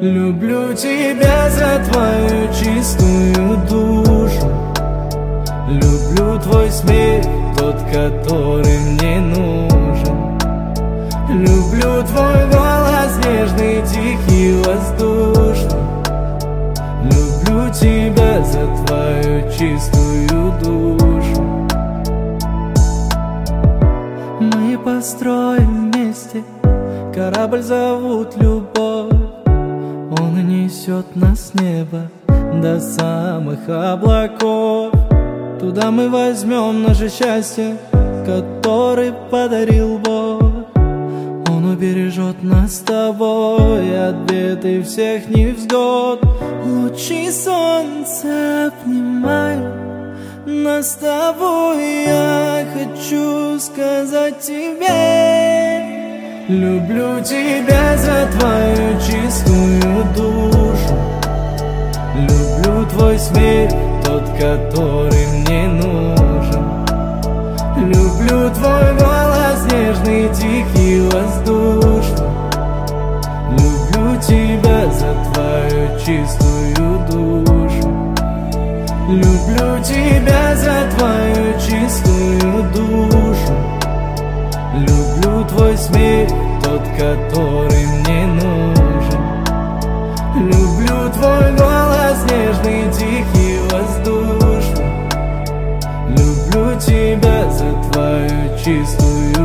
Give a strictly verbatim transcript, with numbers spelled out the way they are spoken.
Люблю тебя за твою чистую душу. Люблю твой смех, тот, который мне нужен. Люблю твой голос нежный, тихий, воздушный. Люблю тебя за твою чистую душу. Мы построим вместе корабль, зовут любовь. Он несет нас с неба до самых облаков. Туда мы возьмем наше счастье, которое подарил Бог. Он убережет нас с тобой от бед и всех невзгод. Лучи солнца обнимают нас с тобой. Я хочу сказать тебе: люблю тебя за твою чистую душу. Люблю твой смех, тот, который мне нужен. Люблю твой голос нежный, тихий, воздушный. Люблю тебя за твою чистую душу. Люблю тебя за твою чистую душу. Люблю твой смех, тот, который мне нужен. Люблю твой голос нежный, тихий, воздушный. Люблю тебя за твою чистую